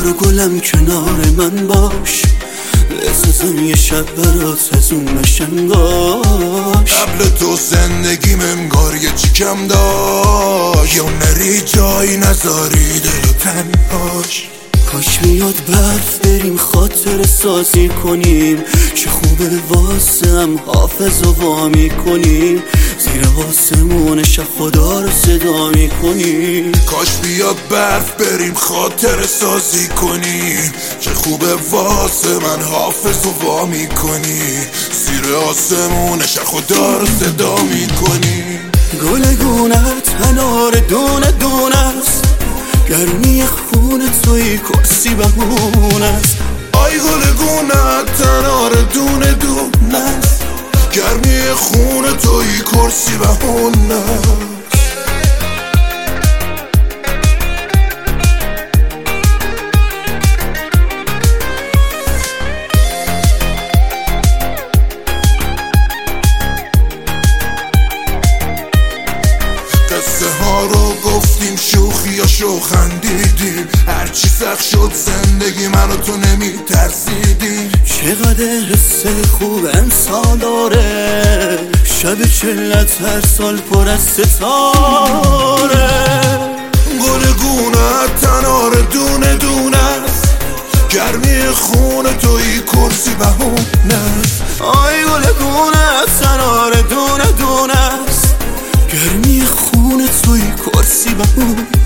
بهار گلم کنار من باش، بسازم یه شب برات از اون مشنگاش. قبل تو زندگیم انگار یه چی کم داشت، یا نری جایی نذاری دل تنهاش. کاش میاد برف بریم خاطر سازی کنیم، چه خوبه واسم حافظ و وامی کنیم، زیر آسمون شب خدا رو صدا میکنیم. کاش بیاد برف بریم خاطر سازی کنیم، چه خوبه واسه من حافظ و وامی کنی، زیر آسمون شب خدا رو صدا میکنیم. گلگونت انار دونه دونه است، گرمی خون توی کرسی بهونه است. آی گلگونت انار دونه دونه است، گرمی خون توی کرسی بهونه است. قصه ها رو گفتیم، شوخیاشو خندیدیم، هرچی سخت شد زندگی منو تو نمی ترسیدیم. چقدر حس خوب انسان داره، شب چلت هر سال پر از ستاره. گلگونت انار دونه دونه است، گرمی خون توی کرسی بهونه است. آی گلگونت انار دونه دونه است، گرمی خون توی کرسی بهونه